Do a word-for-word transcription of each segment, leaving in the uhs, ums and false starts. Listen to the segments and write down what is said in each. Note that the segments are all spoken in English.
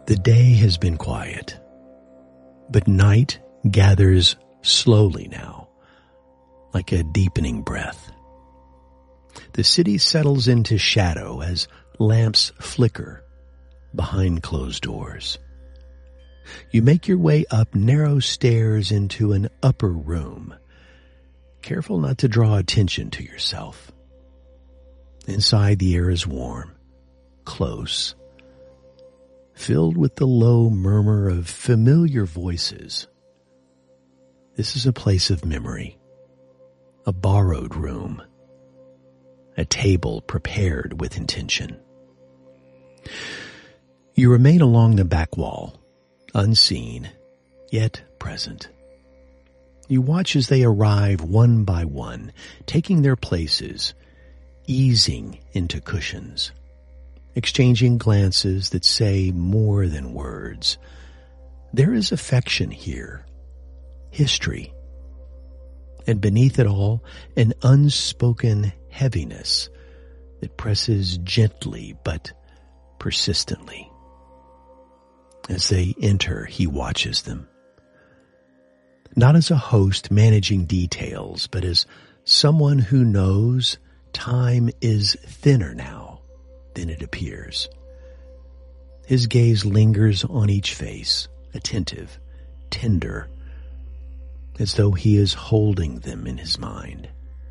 The day has been quiet, but night gathers slowly now, like a deepening breath. The city settles into shadow as lamps flicker behind closed doors. You make your way up narrow stairs into an upper room, careful not to draw attention to yourself. Inside, the air is warm, close, filled with the low murmur of familiar voices. This is a place of memory, a borrowed room, a table prepared with intention. You remain along the back wall, unseen, yet present. You watch as they arrive one by one, taking their places, easing into cushions, exchanging glances that say more than words. There is affection here, history, and beneath it all, an unspoken heaviness that presses gently but persistently. As they enter, he watches them, not as a host managing details, but as someone who knows time is thinner now than it appears. His gaze lingers on each face, attentive, tender, as though he is holding them in his mind.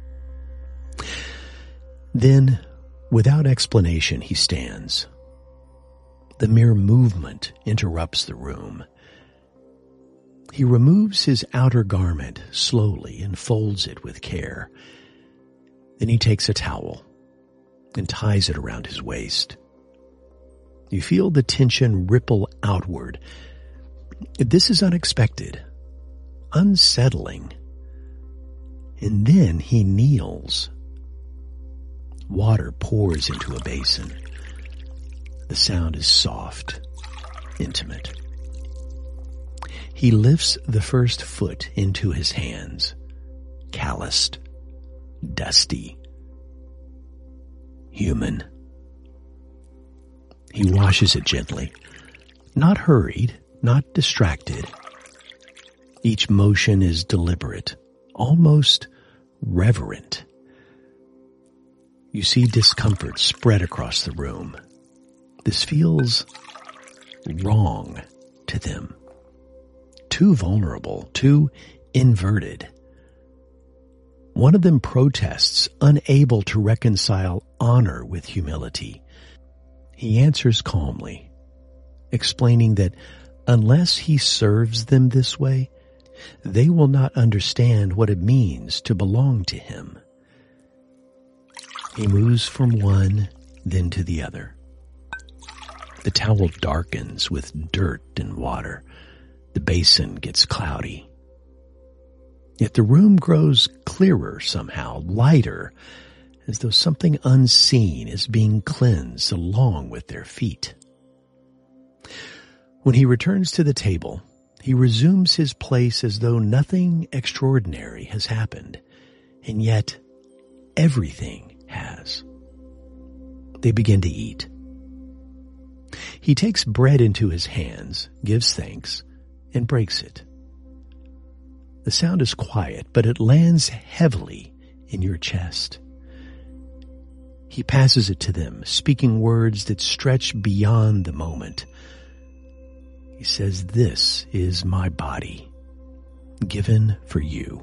Then, without explanation, he stands. The mere movement interrupts the room. He removes his outer garment slowly and folds it with care. Then he takes a towel and ties it around his waist. You feel the tension ripple outward. This is unexpected, unsettling. And then he kneels. Water pours into a basin. The sound is soft, intimate. He lifts the first foot into his hands, calloused, dusty, human. He washes it gently, not hurried, not distracted. Each motion is deliberate, almost reverent. You see discomfort spread across the room. This feels wrong to them. Too vulnerable, too inverted. One of them protests, unable to reconcile honor with humility. He answers calmly, explaining that unless he serves them this way, they will not understand what it means to belong to him. He moves from one, then to the other. The towel darkens with dirt and water. The basin gets cloudy. Yet the room grows clearer somehow, lighter, as though something unseen is being cleansed along with their feet. When he returns to the table, he resumes his place as though nothing extraordinary has happened, and yet everything has. They begin to eat. He takes bread into his hands, gives thanks, and breaks it. The sound is quiet, but it lands heavily in your chest. He passes it to them, speaking words that stretch beyond the moment. He says, "This is my body, given for you."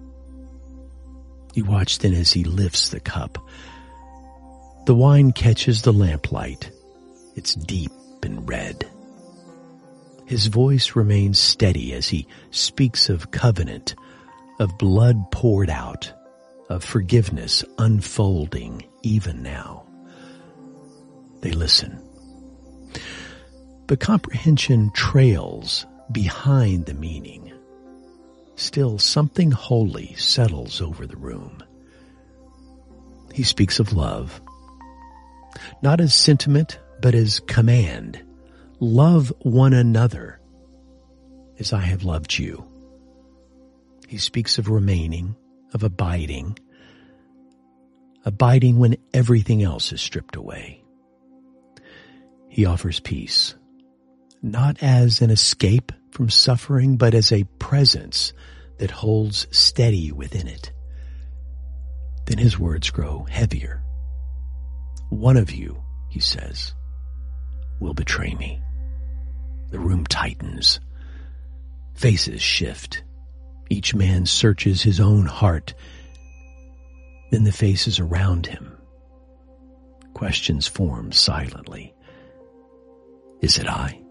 You watch then as he lifts the cup. The wine catches the lamplight. It's deep and red. His voice remains steady as he speaks of covenant, of blood poured out, of forgiveness unfolding even now. They listen. The comprehension trails behind the meaning. Still, something holy settles over the room. He speaks of love, not as sentiment, but as command. Love one another as I have loved you. He speaks of remaining, of abiding, abiding when everything else is stripped away. He offers peace, not as an escape from suffering, but as a presence that holds steady within it. Then his words grow heavier. One of you, he says, will betray me. The room tightens. Faces shift. Each man searches his own heart. Then the faces around him. Questions form silently. Is it I?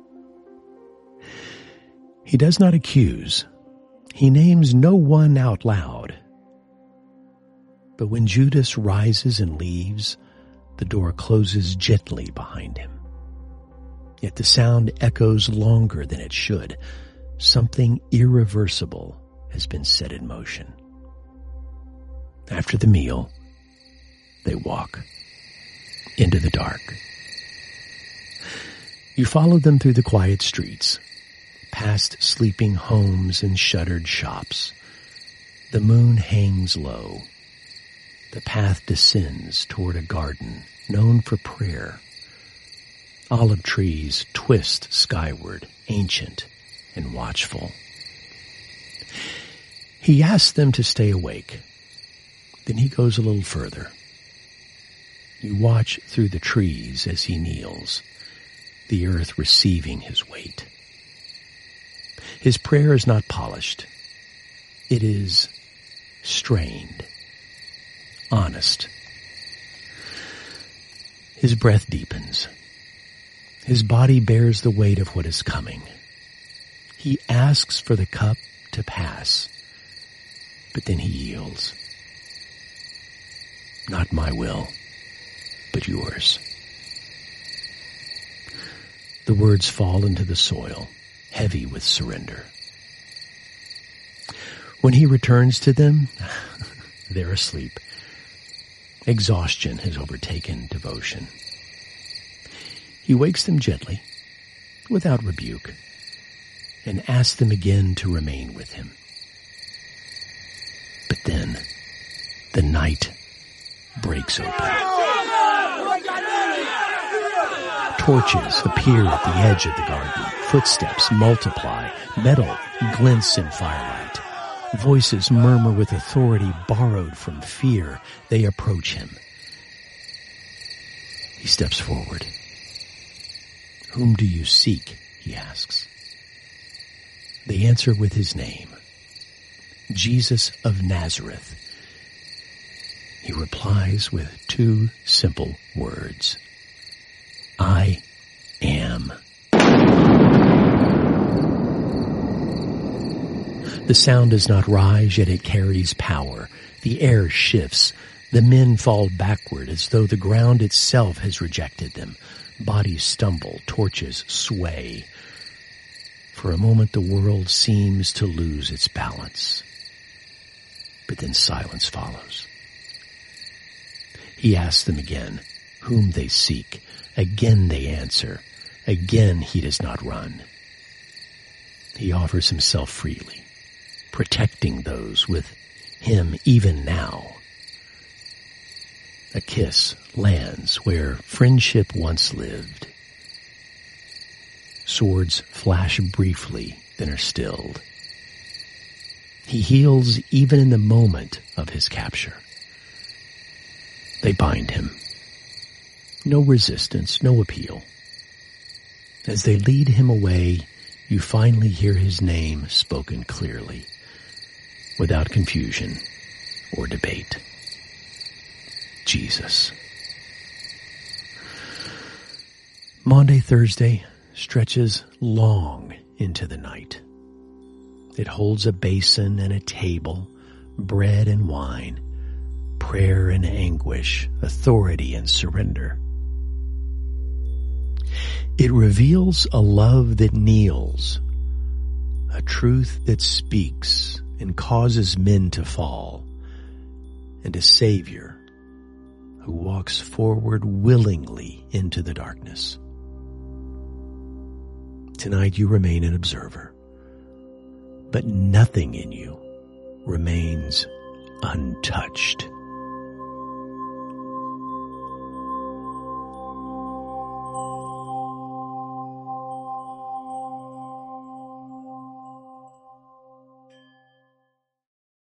He does not accuse. He names no one out loud. But when Judas rises and leaves, the door closes gently behind him. Yet the sound echoes longer than it should. Something irreversible has been set in motion. After the meal, they walk into the dark. You follow them through the quiet streets, past sleeping homes and shuttered shops. The moon hangs low. The path descends toward a garden known for prayer. Olive trees twist skyward, ancient and watchful. He asks them to stay awake. Then he goes a little further. You watch through the trees as he kneels, the earth receiving his weight. His prayer is not polished. It is strained, honest. His breath deepens. His body bears the weight of what is coming. He asks for the cup to pass, but then he yields. Not my will, but yours. The words fall into the soil, heavy with surrender. When he returns to them, they're asleep. Exhaustion has overtaken devotion. He wakes them gently, without rebuke, and asks them again to remain with him. But then, the night breaks open. Torches appear at the edge of the garden. Footsteps multiply. Metal glints in firelight. Voices murmur with authority borrowed from fear. They approach him. He steps forward. Whom do you seek? He asks. They answer with his name. Jesus of Nazareth. He replies with two simple words. I am. The sound does not rise, yet it carries power. The air shifts. The men fall backward as though the ground itself has rejected them. Bodies stumble, torches sway. For a moment the world seems to lose its balance. But then silence follows. He asks them again, whom they seek. Again they answer. Again he does not run. He offers himself freely, protecting those with him even now. A kiss lands where friendship once lived. Swords flash briefly, then are stilled. He heals even in the moment of his capture. They bind him. No resistance, no appeal. As they lead him away, you finally hear his name spoken clearly, without confusion or debate. Jesus. Maundy Thursday stretches long into the night. It holds a basin and a table, bread and wine, prayer and anguish, authority and surrender. It reveals a love that kneels, a truth that speaks and causes men to fall, and a Savior who walks forward willingly into the darkness. Tonight you remain an observer, but nothing in you remains untouched.